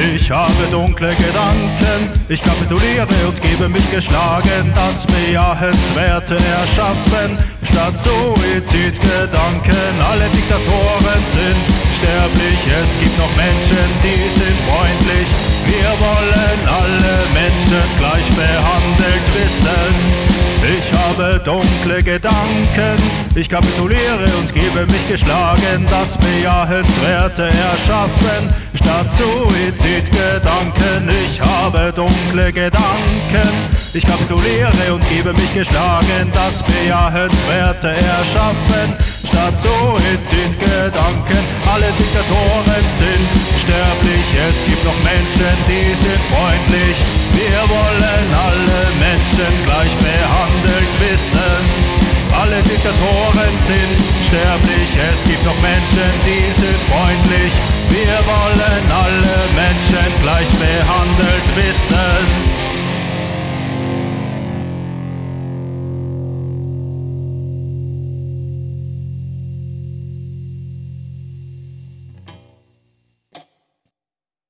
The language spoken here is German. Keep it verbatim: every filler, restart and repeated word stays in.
Ich habe dunkle Gedanken, ich kapituliere und gebe mich geschlagen. Das Bejahenswerte erschaffen, statt Suizidgedanken. Alle Diktatoren sind sterblich, es gibt noch Menschen, die sind freundlich. Wir wollen alle Menschen gleich behandelt wissen. Ich habe dunkle Gedanken, ich kapituliere und gebe mich geschlagen. Das Bejahenswerte erschaffen, statt Suizidgedanken. Ich habe dunkle Gedanken, ich kapituliere und gebe mich geschlagen. Das Bejahenswerte erschaffen, statt Suizidgedanken. Alle Diktatoren sind sterblich, es gibt noch Menschen, die sind freundlich. Wir wollen alle Menschen gleich behandelt wissen. Alle Diktatoren sind sterblich, es gibt noch Menschen, die sind freundlich. Wir wollen alle Menschen